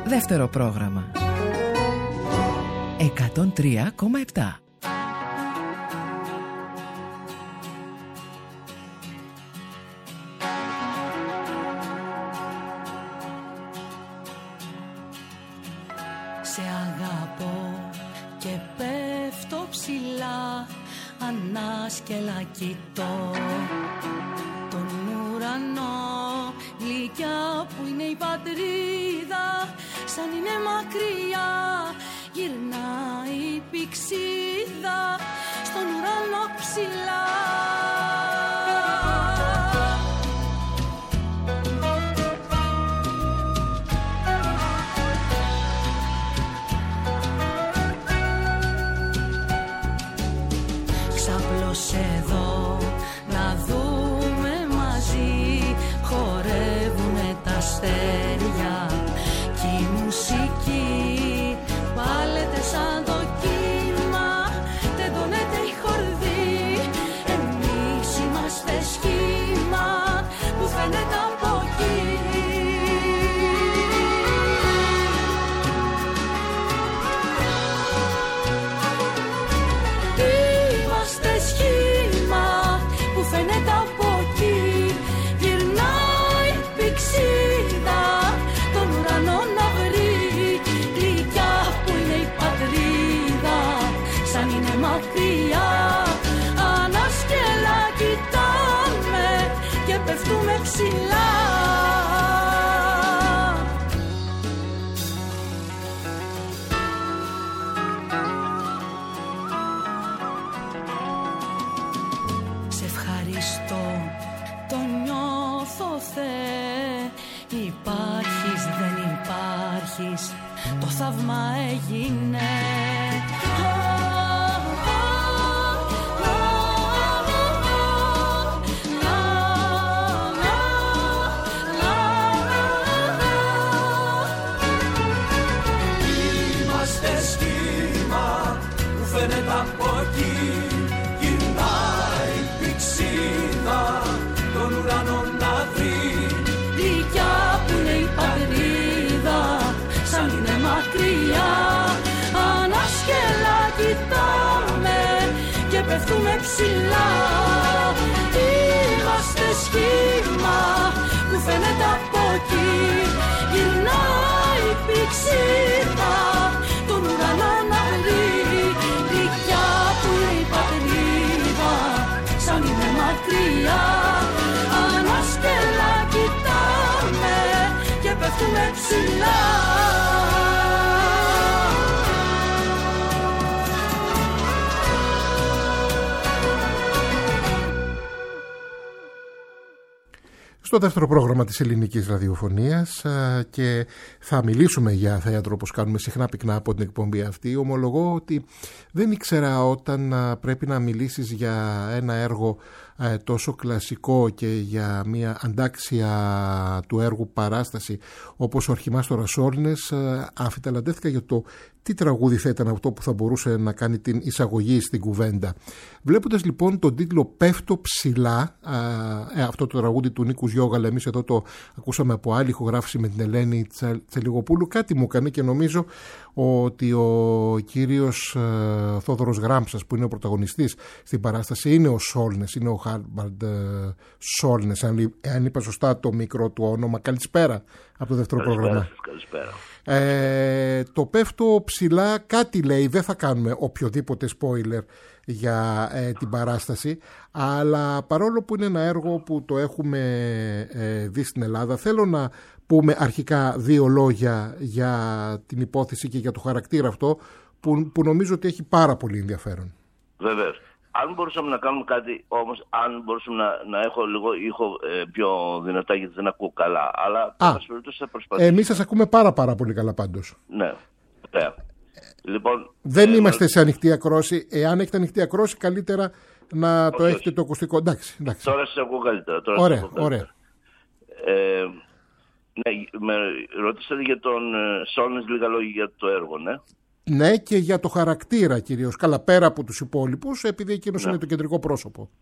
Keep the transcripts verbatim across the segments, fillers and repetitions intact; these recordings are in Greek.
Δεύτερο πρόγραμμα εκατόν τρία κόμμα επτά. Σε αγαπώ και πέφτω ψηλά, ανάσκελα κοιτώ τον ουρανό, γλυκιά που είναι η πατρίδα, σαν είναι μακριά γυρνάει η πηξίδα στον ουρανό ψηλά. Ξάπλωσε εδώ να δούμε μαζί, χορεύουνε τα αστέρια κι η μουσική πάλεται σαν το κύμα, τεντώνεται η χορδή. Εμείς είμαστε σχήμα που φαίνεται από εκεί. Είμαστε σχήμα που φαίνεται από εκεί. Γυρνάει πηξίδα τον ουρανό να βρει, γλυκιά που είναι η πατρίδα, σαν είναι μακριά. Ανάσκελα κοιτάμε και πέφτουμε ψηλά. Σε ευχαριστώ, το νιώθω Θεέ. Υπάρχεις, δεν υπάρχεις, το θαύμα έγινε. Είμαστε σχήμα που φαίνεται από εκεί. Γυρνάει πηξίδα τον ουρανό να βρει, Γλυκιά που είναι η πατρίδα, σαν είναι μακριά. Ανάσκελα κοιτάμε και πέφτουμε ψηλά. Είμαστε σχήμα που φαίνεται από εκεί. Γυρνάει πηξίδα τον ουρανό να βρει, γλυκιά που είναι η πατρίδα, σαν είναι μακριά. Ανάσκελα κοιτάμε και πέφτουμε ψηλά. Στο δεύτερο πρόγραμμα της ελληνικής ραδιοφωνίας και θα μιλήσουμε για θέατρο όπως κάνουμε συχνά πυκνά από την εκπομπή αυτή. Ομολογώ ότι δεν ήξερα όταν πρέπει να μιλήσεις για ένα έργο τόσο κλασικό και για μια αντάξια του έργου παράσταση όπως ο Αρχιμάστορας Σόλνες, αμφιταλαντεύτηκα για το τι τραγούδι θα ήταν αυτό που θα μπορούσε να κάνει την εισαγωγή στην κουβέντα. Βλέποντας λοιπόν τον τίτλο «Πέφτω ψηλά», ε, αυτό το τραγούδι του Νίκου Γιώγαλα, εμείς εδώ το ακούσαμε από άλλη ηχογράφηση με την Ελένη Τσελιγοπούλου, κάτι μου έκανε και νομίζω ότι ο κύριος ε, Θόδωρος Γράμψας, που είναι ο πρωταγωνιστής στην παράσταση, είναι ο Σόλνες, είναι ο Χάρμπαρντ ε, Σόλνες, αν, αν είπα σωστά το μικρό του όνομα. Καλησπέρα από το δεύτερο καλησπέρα, πρόγραμμα. Καλησπέρα. Ε, το «Πέφτω ψηλά» κάτι λέει, δεν θα κάνουμε οποιοδήποτε spoiler για ε, την παράσταση, αλλά παρόλο που είναι ένα έργο που το έχουμε ε, δει στην Ελλάδα, θέλω να πούμε αρχικά δύο λόγια για την υπόθεση και για το χαρακτήρα αυτό που, που νομίζω ότι έχει πάρα πολύ ενδιαφέρον. Βεβαίως. Αν μπορούσαμε να κάνουμε κάτι όμως, αν μπορούσαμε να, να έχω λίγο ήχο ε, πιο δυνατά, γιατί δεν ακούω καλά. Αλλά θα προσπαθήσω. Εμείς σας ακούμε πάρα πάρα πολύ καλά πάντως. Ναι, ωραία. Λοιπόν, δεν ε, είμαστε ε, σε ανοιχτή ακρόση. Εάν έχετε ανοιχτή ακρόση, καλύτερα να όχι, το έχετε όχι. το ακουστικό. Εντάξει, εντάξει. Τώρα σας ακούω καλύτερα. Τώρα ωραία, ακούω καλύτερα. ωραία. Ε, ναι, με ρωτήσατε για τον ε, Σόλνες λίγα λόγια για το έργο, ναι. Ναι, και για το χαρακτήρα κυρίως. Καλά, πέρα από τους υπόλοιπους, επειδή εκείνος ναι. είναι το κεντρικό πρόσωπο.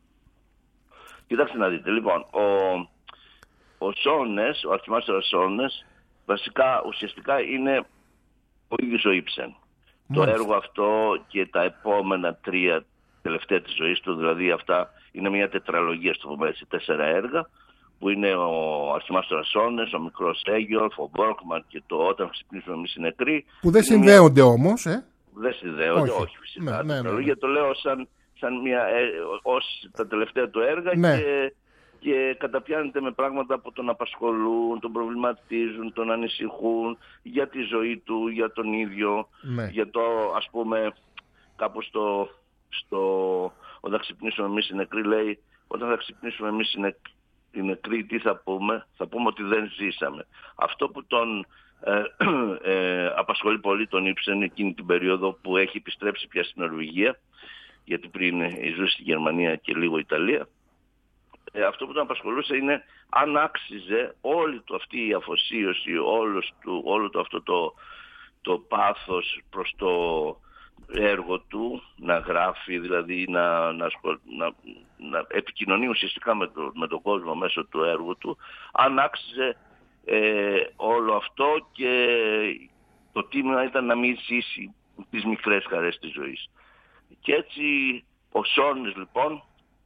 Κοιτάξτε να δείτε. Λοιπόν, ο, ο Σόλνες, ο Αρχιμάστορας Σόλνες, βασικά ουσιαστικά είναι ο ίδιος ο Ibsen. Το έργο αυτό και τα επόμενα τρία τελευταία της ζωής του, δηλαδή αυτά είναι μια τετραλογία, στο πούμε έτσι, τέσσερα έργα, που είναι ο Αρχιμάστορας Σόνες, ο Μικρός Έγιολφ, ο Μπόρκμαν και το Όταν ξυπνήσουμε εμείς οι νεκροί. Που δεν συνδέονται μια... όμως, ε. Δεν συνδέονται, όχι, όχι φυσικά. Ναι, ναι, ναι, ναι. Το λέω σαν, σαν μια, ε, ως τα τελευταία του έργα, ναι. και, και καταπιάνεται με πράγματα που τον απασχολούν, τον προβληματίζουν, τον ανησυχούν για τη ζωή του, για τον ίδιο, ναι. για το, ας πούμε, κάπου στο, στο Όταν ξυπνήσουμε εμείς οι νεκροί λέει, όταν θα ξυπνήσουμε εμείς οι νεκροί, οι νεκροί τι θα πούμε, θα πούμε ότι δεν ζήσαμε. Αυτό που τον ε, ε, απασχολεί πολύ τον Ibsen εκείνη την περίοδο που έχει επιστρέψει πια στην Νορβηγία, γιατί πριν ζούσε στη Γερμανία και λίγο Ιταλία, ε, αυτό που τον απασχολούσε είναι αν άξιζε όλη του αυτή η αφοσίωση, όλος του, όλο το αυτό το, το πάθος προς το έργο του, να γράφει, δηλαδή να, να, να, να επικοινωνεί ουσιαστικά με, το, με τον κόσμο μέσω του έργου του, αν άξιζε ε, όλο αυτό και το τίμημα ήταν να μην ζήσει τις μικρές χαρές της ζωής. Και έτσι ο Σόνες λοιπόν,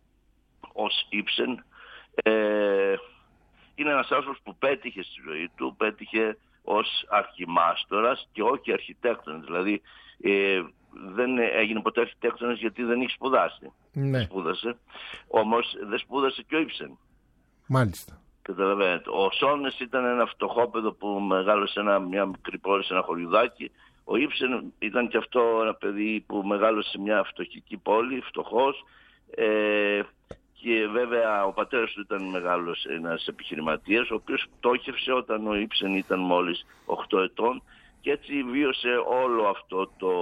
ως Ibsen, ε, είναι ένας άνθρωπος που πέτυχε στη ζωή του, πέτυχε ως αρχιμάστορας και όχι αρχιτέκτονας, δηλαδή ε, δεν έγινε ποτέ αρχιτέκτονας γιατί δεν είχε σπουδάσει. Ναι. Σπούδασε. Όμως δεν σπούδασε και ο Ibsen. Μάλιστα. Καταλαβαίνετε. Ο Σόνες ήταν ένα φτωχόπεδο που μεγάλωσε ένα, μια μικρή πόλη σε ένα χωριουδάκι. Ο Ibsen ήταν και αυτό ένα παιδί που μεγάλωσε σε μια φτωχική πόλη, φτωχός. Ε, και βέβαια ο πατέρας του ήταν μεγάλος ένας επιχειρηματίας, ο οποίος πτώχευσε όταν ο Ibsen ήταν μόλις οκτώ ετών. Και έτσι βίωσε όλο αυτό το,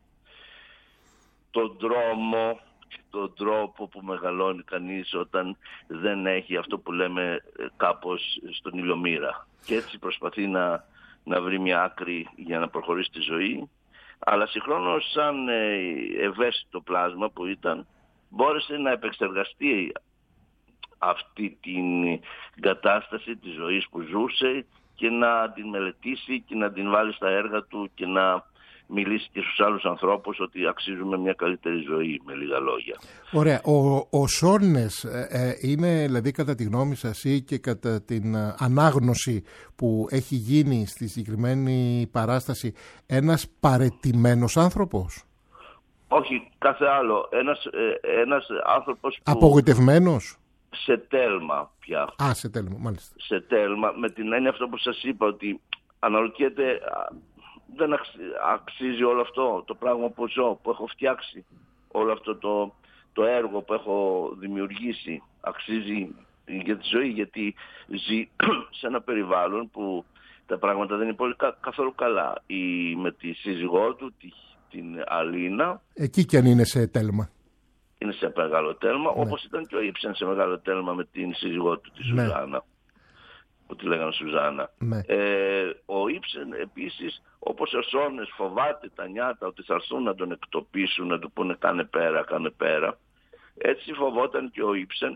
το δρόμο, τον τρόπο που μεγαλώνει κανείς όταν δεν έχει αυτό που λέμε κάπως στον ηλιομήρα. Και έτσι προσπαθεί να, να βρει μια άκρη για να προχωρήσει τη ζωή. Αλλά συγχρόνως σαν ευαίσθητο πλάσμα που ήταν, μπόρεσε να επεξεργαστεί αυτή την κατάσταση της ζωής που ζούσε και να την μελετήσει και να την βάλει στα έργα του και να μιλήσει και στους άλλους ανθρώπους ότι αξίζουμε μια καλύτερη ζωή, με λίγα λόγια. Ωραία. Ο, ο Σόνες ε, είναι δηλαδή κατά τη γνώμη σας ή και κατά την ανάγνωση που έχει γίνει στη συγκεκριμένη παράσταση ένας παραιτημένος άνθρωπος? Όχι, κάθε άλλο. Ένας, ε, ένας άνθρωπος που... Απογοητευμένος? Σε τέλμα πια. Α, σε τέλμα, μάλιστα. Σε τέλμα, με την έννοια αυτό που σας είπα, ότι αναρωτιέται, δεν αξίζει όλο αυτό το πράγμα που ζω, που έχω φτιάξει, όλο αυτό το, το έργο που έχω δημιουργήσει, αξίζει για τη ζωή, γιατί ζει σε ένα περιβάλλον που τα πράγματα δεν είναι πολύ καθόλου καλά. Η, με τη σύζυγό του, τη, την Αλίνα. Εκεί κι αν είναι σε τέλμα. Είναι σε μεγάλο τέλμα, ναι. όπως ήταν και ο Ibsen σε μεγάλο τέλμα με την σύζυγό του, τη ναι. Σουζάνα, που τη λέγανε Σουζάνα. Ναι. Ε, ο Ibsen επίσης, όπως ο Σόνες φοβάται τα νιάτα ότι θα έρθουν να τον εκτοπίσουν, να του πούνε κάνε πέρα, κάνε πέρα, έτσι φοβόταν και ο Ibsen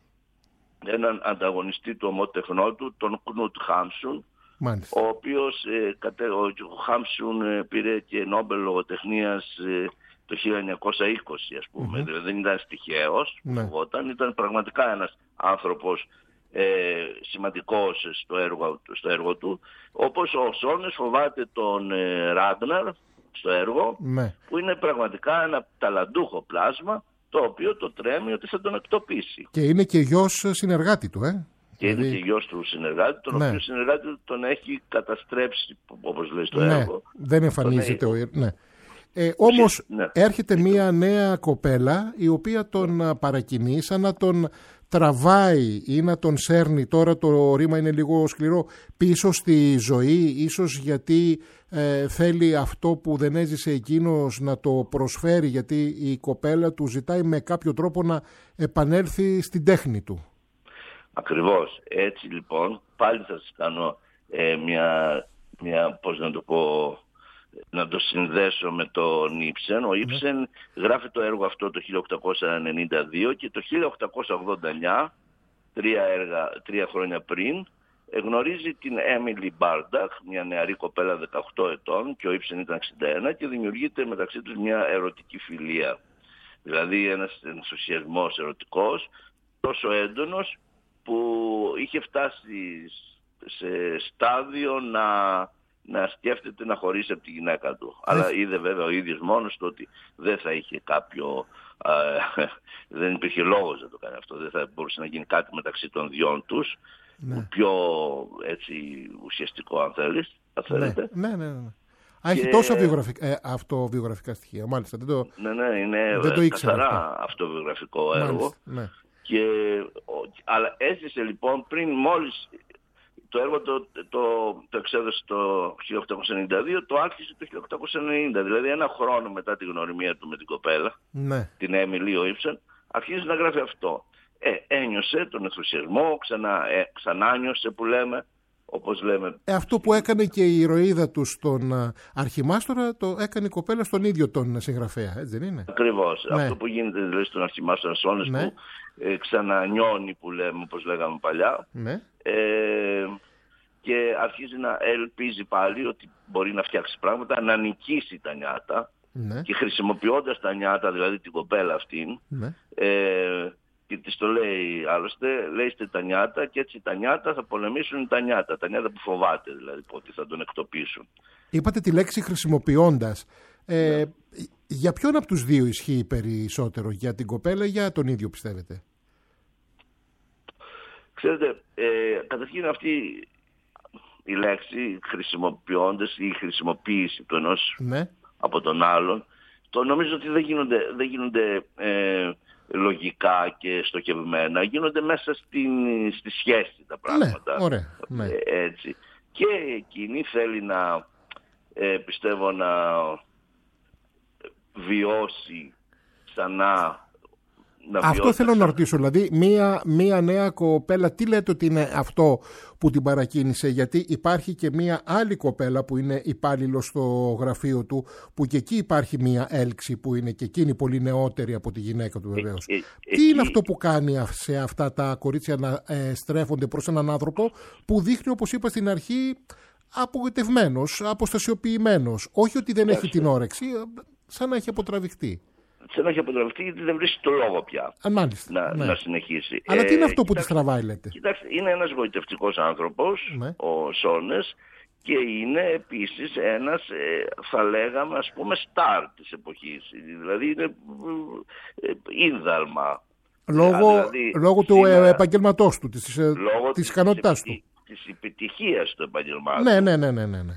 έναν ανταγωνιστή του ομότεχνό του, τον Κνούτ Χάμσουν, μάλιστα. ο οποίος ε, κατέ, ο Χάμσουν ε, πήρε και Νόμπελ λογοτεχνίας ε, το χίλια εννιακόσια είκοσι, ας πούμε. Mm-hmm. Δηλαδή δεν ήταν στοιχαίος, ναι. Όταν ήταν πραγματικά ένας άνθρωπος ε, σημαντικός στο έργο, στο έργο του, όπως ο Σόνες φοβάται τον ε, Ράγναρ στο έργο, ναι. Που είναι πραγματικά ένα ταλαντούχο πλάσμα, το οποίο το τρέμει ότι θα τον εκτοπίσει. Και είναι και γιος συνεργάτη του, ε. Και δηλαδή... είναι και γιος του συνεργάτη, τον ναι. οποίο συνεργάτη τον έχει καταστρέψει, όπως λέει στο ναι. έργο. Δεν εμφανίζεται ο... Ναι. Ε, όμως ναι. έρχεται μία νέα κοπέλα η οποία τον παρακινεί σαν να τον τραβάει ή να τον σέρνει, τώρα το ρήμα είναι λίγο σκληρό, πίσω στη ζωή, ίσως γιατί ε, θέλει αυτό που δεν έζησε εκείνος να το προσφέρει, γιατί η κοπέλα του ζητάει με κάποιο τρόπο να επανέλθει στην τέχνη του. Ακριβώς. Έτσι λοιπόν, πάλι θα σας κάνω ε, μια, μια, πώς να το πω... να το συνδέσω με τον Ibsen. Ο Ibsen mm. γράφει το έργο αυτό το χίλια οκτακόσια ενενήντα δύο και το χίλια οκτακόσια ογδόντα εννιά, τρία, έργα, τρία χρόνια πριν, γνωρίζει την Έμιλι Μπάρνταχ, μια νεαρή κοπέλα δεκαοκτώ ετών και ο Ήψεν ήταν εξήντα ένα και δημιουργείται μεταξύ τους μια ερωτική φιλία. Δηλαδή ένας ενθουσιασμός ερωτικός τόσο έντονος που είχε φτάσει σε στάδιο να, να σκέφτεται να χωρίσει από τη γυναίκα του. Αλλά είδε βέβαια ο ίδιος μόνος του ότι δεν θα είχε κάποιο... Uh, δεν υπήρχε λόγος να το κάνει αυτό, δεν θα μπορούσε να γίνει κάτι μεταξύ των δυο τους, ναι. πιο έτσι ουσιαστικό αν θέλεις, αν θέλετε. Ναι, ναι, ναι, ναι. Α, έχει και... τόσα βιογραφικά, ε, αυτοβιογραφικά στοιχεία, μάλιστα. Δεν το, ναι, ναι, είναι δεν το ήξερα καθαρά αυτό. αυτοβιογραφικό έργο. Μάλιστα, ναι. Και, αλλά έζησε λοιπόν πριν μόλις το έργο το, το, το εξέδωσε το χίλια οκτακόσια ενενήντα δύο, το άρχισε το χίλια οκτακόσια ενενήντα, δηλαδή ένα χρόνο μετά τη γνωριμία του με την κοπέλα, ναι. την Έμιλι ο Ήψεν, αρχίζει να γράφει αυτό. Ε, ένιωσε τον ενθουσιασμό, ξανά, ε, ξανά νιώσε που λέμε, όπως λέμε. Ε, αυτό που έκανε και η ηρωίδα του στον Αρχιμάστορα, το έκανε η κοπέλα στον ίδιο τον συγγραφέα, έτσι δεν είναι? Ακριβώς. Ναι. Αυτό που γίνεται δηλαδή στον Αρχιμάστορα Σόνες, ναι. που ε, ξανανιώνει που λέμε, όπως λέγαμε παλιά. Ναι. Ε, και αρχίζει να ελπίζει πάλι ότι μπορεί να φτιάξει πράγματα, να νικήσει τα νιάτα, ναι. και χρησιμοποιώντας τα νιάτα, δηλαδή την κοπέλα αυτήν, ναι. ε, και της το λέει άλλωστε, λέει είστε τα νιάτα και έτσι τα νιάτα θα πολεμήσουν τα νιάτα, τα νιάτα που φοβάται δηλαδή, που ότι θα τον εκτοπίσουν. Είπατε τη λέξη χρησιμοποιώντας. Ε, ναι. Για ποιον από τους δύο ισχύει περισσότερο, για την κοπέλα ή για τον ίδιο πιστεύετε? Ξέρετε, ε, καταρχήν αυτή η λέξη χρησιμοποιώντας ή η χρησιμοποίηση του ενός, ναι. από τον άλλον, το νομίζω ότι δεν γίνονται, δεν γίνονται ε, λογικά και στοχευμένα, γίνονται μέσα στην, στη σχέση τα πράγματα. Ναι, ωραία, ναι. Ε, έτσι. Και εκείνη θέλει να, ε, πιστεύω, να βιώσει ξανά. Αυτό θέλω να ρωτήσω, δηλαδή μία, μία νέα κοπέλα, τι λέτε ότι είναι αυτό που την παρακίνησε? Γιατί υπάρχει και μία άλλη κοπέλα που είναι υπάλληλο στο γραφείο του, που και εκεί υπάρχει μία έλξη που είναι και εκείνη πολύ νεότερη από τη γυναίκα του βεβαίως. Ε, ε, τι ε, είναι ε, αυτό που κάνει σε αυτά τα κορίτσια να ε, στρέφονται προς έναν άνθρωπο που δείχνει, όπως είπα στην αρχή, απογοητευμένος, αποστασιοποιημένος? Όχι ότι δεν έχει την όρεξη, σαν να έχει αποτραβηχτεί. Σαν να έχει αποτραβηχτεί γιατί δεν βρίσκει το λόγο πια. Α, μάλιστα, να, ναι. να συνεχίσει. Αλλά ε, τι είναι αυτό που κοιτάξτε, τη τραβάει, λέτε? Κοιτάξτε, είναι ένας γοητευτικός άνθρωπος, ναι. ο Σόνες, και είναι επίσης ένας, ε, θα λέγαμε, ας πούμε, στάρ της εποχής. Δηλαδή είναι ε, ίνδαλμα. Λόγω, δηλαδή, λόγω του σήμερα, επαγγελματός του, της, λόγω της ικανότητάς του. Της επιτυχίας του επαγγελμάτου. Ναι, ναι, ναι, ναι, ναι.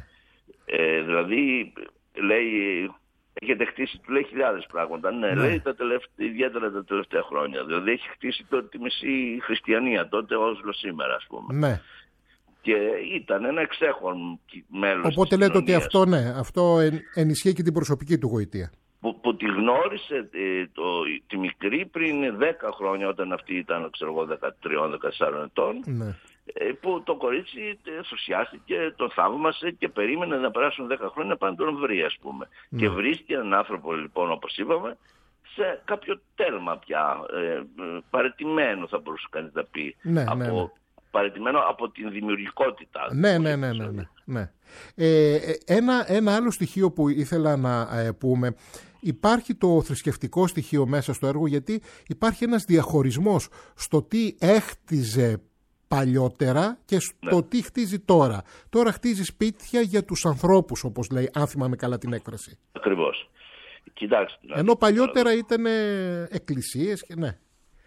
Ε, δηλαδή, λέει... Έχετε χτίσει, του λέει, χιλιάδες πράγματα. Ναι, ναι. λέει τα τελευταία, ιδιαίτερα τα τελευταία χρόνια. Δηλαδή έχει χτίσει τότε τη μισή χριστιανία, τότε Όσλο σήμερα, ας πούμε. Ναι. Και ήταν ένα εξέχον μέλος. Οπότε λέτε ότι αυτό, ναι, αυτό ενισχύει και την προσωπική του γοητεία. Που, που τη γνώρισε ε, το, τη μικρή πριν δέκα χρόνια, όταν αυτή ήταν, ξέρω εγώ, δεκατρία δεκατέσσερα ετών. Ναι. Που το κορίτσι ενθουσιάστηκε, τον θαύμασε και περίμενε να περάσουν δέκα χρόνια να πάνε τον βρει, ας πούμε. Ναι. Και βρίσκει έναν άνθρωπο, λοιπόν, όπως είπαμε, σε κάποιο τέλμα πια, ε, παραιτημένο θα μπορούσε κανείς να πει. Ναι, από, ναι, ναι. Παραιτημένο από την δημιουργικότητα. Ναι, ναι, ναι, ναι, ναι, ναι. Ε, ένα, ένα άλλο στοιχείο που ήθελα να ε, πούμε, υπάρχει το θρησκευτικό στοιχείο μέσα στο έργο, γιατί υπάρχει ένας διαχωρισμός στο τι έχτιζε παλιότερα και στο ναι. τι χτίζει τώρα. Τώρα χτίζει σπίτια για τους ανθρώπους, όπως λέει, αν θυμάμαι καλά την έκφραση. Ακριβώς. Κοιτάξτε. Ενώ παλιότερα ήταν εκκλησίες και ναι.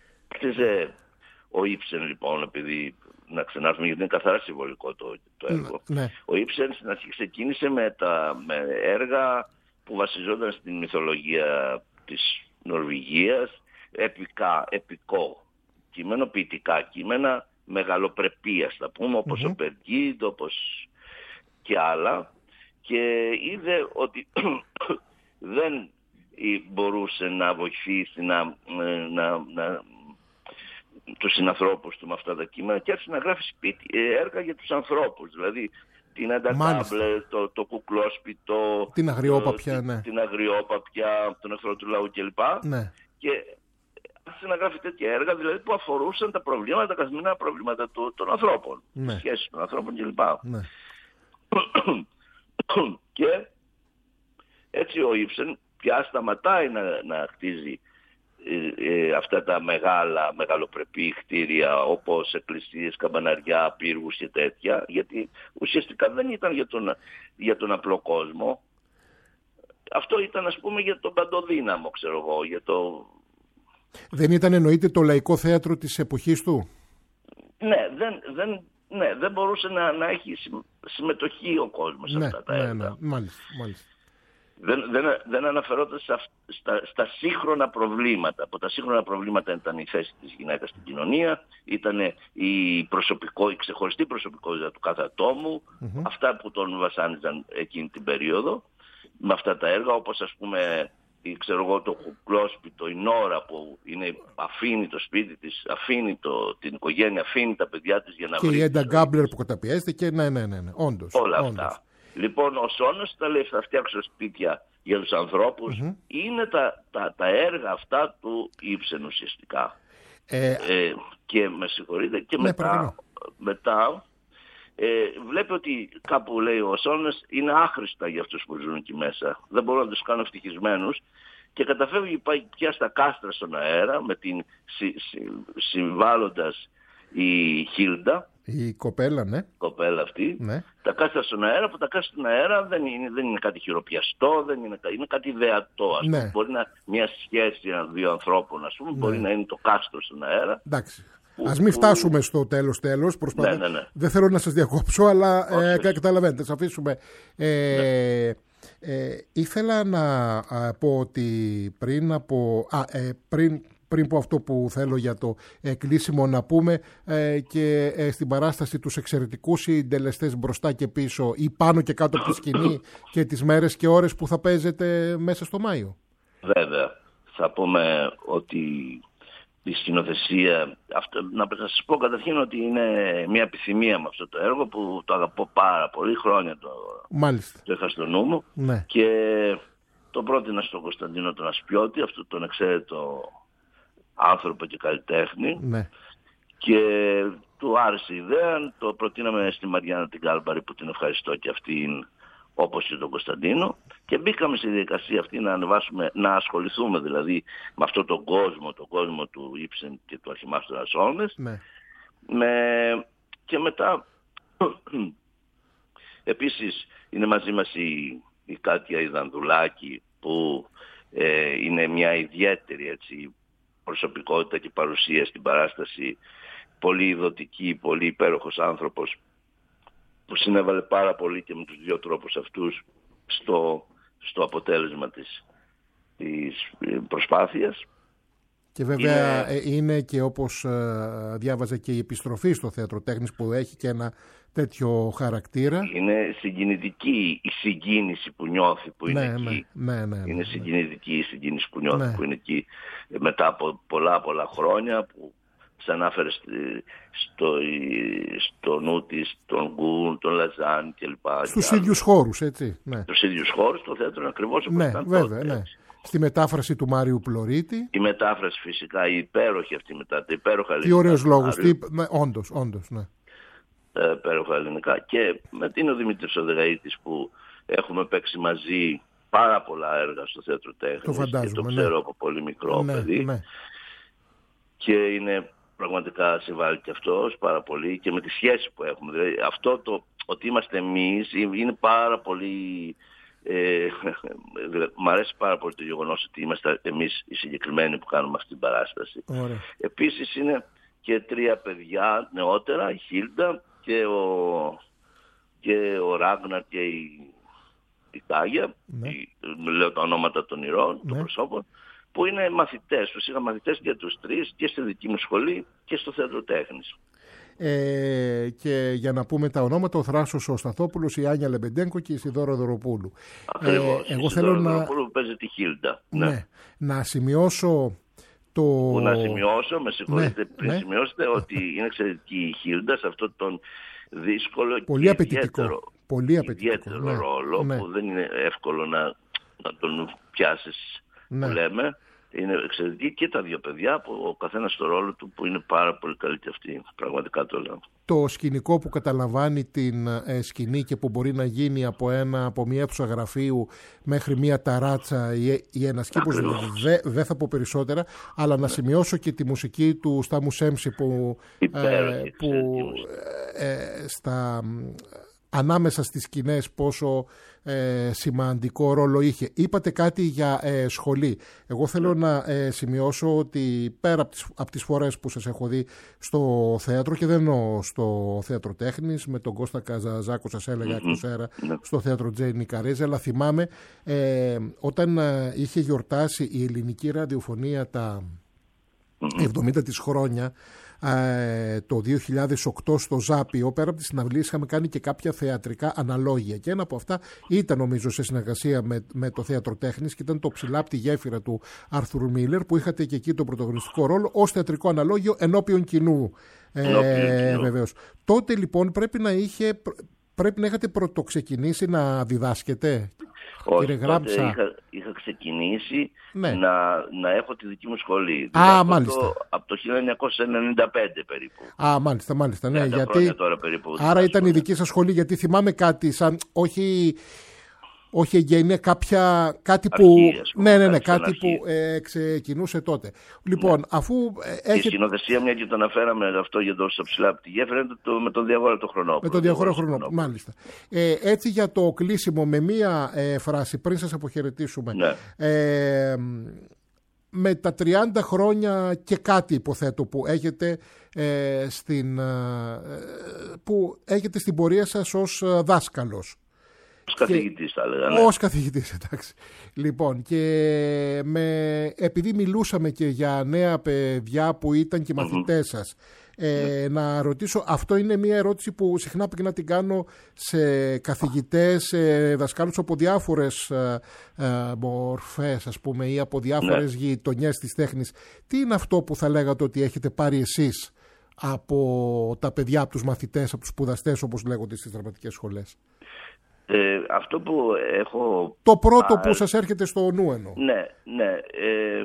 Χτίζε ο Ήψεν, λοιπόν, επειδή να ξανάρθουμε, γιατί είναι καθαρά συμβολικό το, το έργο. Ναι. Ο Ήψεν στην αρχή ξεκίνησε με, τα, με έργα που βασιζόταν στην μυθολογία της Νορβηγίας, επικά, επικό κείμενο, ποιητικά κείμενα, μεγαλοπρεπίας θα πούμε, όπως mm-hmm. ο Περγίντ, όπως και άλλα, και είδε ότι δεν μπορούσε να βοηθήσει να, να, να, τους συνανθρώπους του με αυτά τα κείμενα και άρχισε να γράφει σπίτι, έργα για τους ανθρώπους, δηλαδή την Αντακάμπλε, το, το Κουκλόσπιτο, την Αγριόπαπια, το, ναι. την Αγριόπαπια, τον εχθρό του λαού κλπ. Ναι. Και άρχισε να γράφει τέτοια έργα, δηλαδή που αφορούσαν τα προβλήματα, τα καθημερινά προβλήματα του, των ανθρώπων, ναι. τις σχέσεις των ανθρώπων κλπ. Ναι. Και έτσι ο Ibsen πια σταματάει να, να χτίζει ε, ε, αυτά τα μεγάλα, μεγαλοπρεπή κτίρια όπως εκκλησίες, καμπαναριά, πύργους και τέτοια, γιατί ουσιαστικά δεν ήταν για τον, για τον απλό κόσμο. Αυτό ήταν, ας πούμε, για τον παντοδύναμο, ξέρω εγώ, για το... Δεν ήταν, εννοείται, το λαϊκό θέατρο της εποχής του? Ναι, δεν, δεν, ναι, δεν μπορούσε να, να έχει συμμετοχή ο κόσμος σε ναι, αυτά τα ναι, έργα. Ναι, μάλιστα, μάλιστα. Δεν, δεν, δεν αναφερόταν στα, στα, στα σύγχρονα προβλήματα. Από τα σύγχρονα προβλήματα ήταν η θέση της γυναίκας στην κοινωνία, ήταν η, προσωπικό, η ξεχωριστή προσωπικότητα του κάθε ατόμου, mm-hmm. αυτά που τον βασάνιζαν εκείνη την περίοδο, με αυτά τα έργα, όπως ας πούμε, ξέρω εγώ, το Κουκλόσπιτο, η Νόρα που είναι, αφήνει το σπίτι της, αφήνει το, την οικογένεια, αφήνει τα παιδιά της για να και βρει... Και η Έντα Γκάμπλερ που καταπιέζεται και ναι, ναι, ναι, ναι. Όντως. Όλα όντως. αυτά. Λοιπόν, ο Σόνος τα λέει, θα φτιάξω σπίτια για τους ανθρώπους, mm-hmm. είναι τα, τα, τα έργα αυτά του Ibsen ουσιαστικά. Ε, ε, και με συγχωρείτε, και ναι, μετά, μετά ε, βλέπει ότι κάπου, λέει ο Σόνος, είναι άχρηστα για αυτούς που ζουν εκεί μέσα. Δεν μπορούν να τους κάνουν ευτυχισμένους. Και καταφεύγει, πάει πια στα κάστρα στον αέρα, με την συ, συ, συμβάλλοντας η Χίλντα. Η κοπέλα, ναι. Κοπέλα αυτή. Ναι. Τα κάστρα στον αέρα, που τα κάστρα στον αέρα δεν είναι, δεν είναι κάτι χειροπιαστό, δεν είναι, είναι κάτι ιδεατό. Ας πούμε. Ναι. Μπορεί να μια σχέση δύο ανθρώπων, ας πούμε, ναι. μπορεί να είναι το κάστρο στον αέρα. Εντάξει. Ας μην φτάσουμε που... στο τέλος τέλος. Προσπαθώ... Ναι, ναι, ναι. Δεν θέλω να σας διακόψω, αλλά ε, καταλαβαίνετε, σας αφήσουμε. Ε, ναι. ε, ήθελα να α, πω ότι πριν από... Α, ε, πριν... πριν από αυτό που θέλω για το ε, κλείσιμο, να πούμε ε, και ε, στην παράσταση τους εξαιρετικούς συντελεστές μπροστά και πίσω ή πάνω και κάτω από τη σκηνή και τις μέρες και ώρες που θα παίζετε μέσα στο Μάιο. Βέβαια. Θα πούμε ότι η σκηνοθεσία, αυτό, να σας πω καταρχήν ότι είναι μια επιθυμία με αυτό το έργο που το αγαπώ πάρα πολύ, χρόνια το, το είχα στο νου μου. Ναι. Και το πρότεινα στον Κωνσταντίνο τον Ασπιώτη, αυτό τον εξαίρετο άνθρωπο και καλλιτέχνη, ναι. και του άρεσε η ιδέα, το προτείναμε στη Μαριάννα την Κάλμπαρη που την ευχαριστώ και αυτήν όπως και τον Κωνσταντίνο, και μπήκαμε στη διαδικασία αυτή να ανεβάσουμε, να ασχοληθούμε δηλαδή με αυτόν τον κόσμο, τον κόσμο του Ibsen και του Αρχιμάστορα Σόνες, ναι. με... και μετά επίσης είναι μαζί μας η, η Κάτια Ιδανδουλάκη που ε, είναι μια ιδιαίτερη, έτσι, προσωπικότητα και παρουσία στην παράσταση, πολύ ειδωτική, πολύ υπέροχος άνθρωπος που συνέβαλε πάρα πολύ και με τους δύο τρόπους αυτούς στο, στο αποτέλεσμα της, της προσπάθειας. Και βέβαια είναι, είναι και όπως ε, διάβαζε και η επιστροφή στο Θέατρο Τέχνης που έχει και ένα τέτοιο χαρακτήρα. Είναι συγκινητική η συγκίνηση που νιώθει που είναι ναι, εκεί. Ναι, ναι, ναι, είναι ναι. συγκινητική η συγκίνηση που νιώθει ναι. που είναι εκεί μετά από πολλά πολλά χρόνια, που ξανάφερε στο, στο νου της τον Γκουν, τον Λαζάν κλπ. Στους ίδιους χώρους, έτσι. Ναι. Στους ίδιους χώρους, το θέατρο είναι ακριβώς όπως ναι, ήταν βέβαια, τότε. Ναι. Στη μετάφραση του Μάριου Πλωρίτη. Η μετάφραση φυσικά, η υπέροχη αυτή μετά, τα υπέροχα ελληνικά. Τι ωραίος λόγος, τι, ναι, όντως, όντως, ναι. Τα υπέροχα ελληνικά. Και με την ο Δημήτρης Οδεγαΐτης που έχουμε παίξει μαζί πάρα πολλά έργα στο Θέατρο Τέχνης. Το φαντάζομαι, και το ξέρω ναι. από πολύ μικρό ναι, παιδί. Ναι. Και είναι πραγματικά συμβάλλει και αυτός πάρα πολύ και με τη σχέση που έχουμε. Δηλαδή αυτό το ότι είμαστε εμείς είναι πάρα πολύ... Ε, μ' αρέσει πάρα πολύ το γεγονός ότι είμαστε εμείς οι συγκεκριμένοι που κάνουμε αυτή την παράσταση. Ωραία. Επίσης είναι και τρία παιδιά νεότερα, η Χίλντα και ο, και ο Ράγναρ και η, η Τάγια, ναι. η, λέω τα ονόματα των ηρώων, ναι. των προσώπων, που είναι μαθητές. Τους είχα μαθητές και τους τρεις και στη δική μου σχολή και στο Θέατρο Τέχνης. Ε, και για να πούμε τα ονόματα, ο Θράσος ο Σταθόπουλος, η Άνια Λεμπεντένκο και η Σιδώρα Δωροπούλου. Ακριβώς. Ε, εγώ η θέλω να... Δωροπούλου που παίζει τη Χίλντα. Ναι. Ναι. Να σημειώσω το... Που να σημειώσω, με συγχωρείτε, ναι, πριν ναι. σημειώσετε ότι είναι εξαιρετική η Χίλντα σε αυτόν τον δύσκολο πολύ και απαιτητικό, ιδιαίτερο, πολύ απαιτητικό, ιδιαίτερο ναι, ρόλο ναι. που δεν είναι εύκολο να, να τον πιάσεις, ναι. που λέμε. είναι εξαιρετική και τα δύο παιδιά, που ο καθένας στο ρόλο του, που είναι πάρα πολύ καλή και αυτή, πραγματικά το λέω. Το σκηνικό που καταλαμβάνει την ε, σκηνή και που μπορεί να γίνει από, ένα, από μια αίθουσα γραφείου μέχρι μια ταράτσα ή, ή ένας κήπος, δεν δε θα πω περισσότερα, αλλά να σημειώσω και τη μουσική του Στάμου Σέμψη που, ε, που ε, ε, στα... ανάμεσα στις σκηνές πόσο ε, σημαντικό ρόλο είχε. Είπατε κάτι για ε, σχολή. Εγώ θέλω να ε, σημειώσω ότι πέρα από τις, από τις φορές που σας έχω δει στο θέατρο, και δεν εννοώ στο θέατρο τέχνης, με τον Κώστα Καζαζάκο σας έλεγα εκτός αέρα, στο θέατρο Τζέι Νικαρίζη, αλλά θυμάμαι ε, όταν ε, είχε γιορτάσει η ελληνική ραδιοφωνία τα εβδομήντα της χρόνια, το δύο χιλιάδες οκτώ στο Ζάπιο, πέρα από τις συναυλίες είχαμε κάνει και κάποια θεατρικά αναλόγια και ένα από αυτά ήταν νομίζω σε συνεργασία με, με το θέατρο τέχνης και ήταν το Ψηλά από τη γέφυρα του Άρθουρ Μίλερ, που είχατε και εκεί το πρωταγωνιστικό ρόλο ως θεατρικό αναλόγιο ενώπιον κοινού, ε, βεβαίως. Τότε λοιπόν πρέπει να, είχε, πρέπει να είχατε πρωτοξεκινήσει να διδάσκετε. Όχι, τότε είχα, είχα ξεκινήσει ναι. να, να έχω τη δική μου σχολή. Α, δηλαδή μάλιστα. Το, από το χίλια εννιακόσια ενενήντα πέντε περίπου. Α, μάλιστα, μάλιστα. Ναι, γιατί... τώρα περίπου. Άρα ήταν η δική σας σχολή, γιατί θυμάμαι κάτι σαν, όχι, όχι εγγενή, κάποια, κάτι που, ναι, ναι, ναι, κάτι που ε, ξεκινούσε τότε. Λοιπόν, ναι. αφού ε, έχετε... Η συνοθεσία, μια και το αναφέραμε αυτό για το στο Ψηλά από τη γέφυρα, το, με τον Διαγόρατο Χρονόπουλο. Με τον Διαγόρατο Χρονόπουλο, μάλιστα. Ε, έτσι για το κλείσιμο, με μία ε, φράση, πριν σας αποχαιρετήσουμε. Ναι. Ε, με τα τριάντα χρόνια και κάτι υποθέτω που έχετε, ε, στην, ε, που έχετε στην πορεία σας ως δάσκαλος. Ως καθηγητής θα έλεγα. Ναι. Ως καθηγητής, εντάξει. Λοιπόν, και με, επειδή μιλούσαμε και για νέα παιδιά που ήταν και μαθητές mm-hmm. σας, ε, mm-hmm. να ρωτήσω, αυτό είναι μια ερώτηση που συχνά πρέπει να την κάνω σε καθηγητές, σε δασκάλους από διάφορες ε, ε, μορφές, ας πούμε, ή από διάφορες mm-hmm. γειτονιές της τέχνης. Τι είναι αυτό που θα λέγατε ότι έχετε πάρει εσείς από τα παιδιά, από τους μαθητές, από τους σπουδαστές, όπως λέγονται στις δραματικές σχολές? Ε, αυτό που έχω... Το πρώτο α, που σας έρχεται στο νου εννοώ. Ναι, ναι. Ε,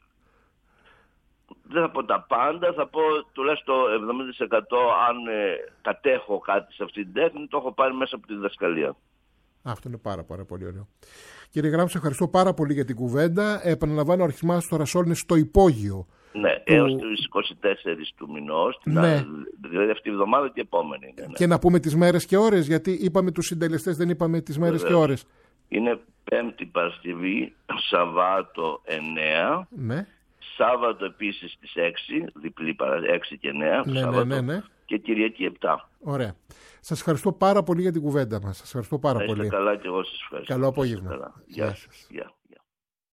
δεν θα πω τα πάντα, θα πω τουλάχιστον εβδομήντα τοις εκατό αν ε, κατέχω κάτι σε αυτή την τέχνη, το έχω πάρει μέσα από τη διδασκαλία. Αυτό είναι πάρα, πάρα πολύ ωραίο. Κύριε Γράμψη, ευχαριστώ πάρα πολύ για την κουβέντα. Επαναλαμβάνω, ο αρχισμάς του Ρασόλ είναι στο υπόγειο. Ναι, του... έως τις είκοσι τέσσερις του μηνός, ναι. δηλαδή αυτή η εβδομάδα και επόμενη. Ναι, ναι. Και να πούμε τις μέρες και ώρες, γιατί είπαμε τους συντελεστές, δεν είπαμε τις μέρες Βέβαια. και ώρες. Είναι Πέμπτη Παρασκευή, Σαββάτο εννέα, ναι. Σάββατο επίσης στις έξι, διπλή παρα έξι και εννέα, ναι, Σάββατο, ναι, ναι, ναι. και Κυριακή επτά. Ωραία. Σας ευχαριστώ πάρα πολύ για την κουβέντα μας. Σας ευχαριστώ πάρα Είστε πολύ. Καλά και εγώ σας ευχαριστώ. Καλό απόγευμα. Γεια σας. Γεια.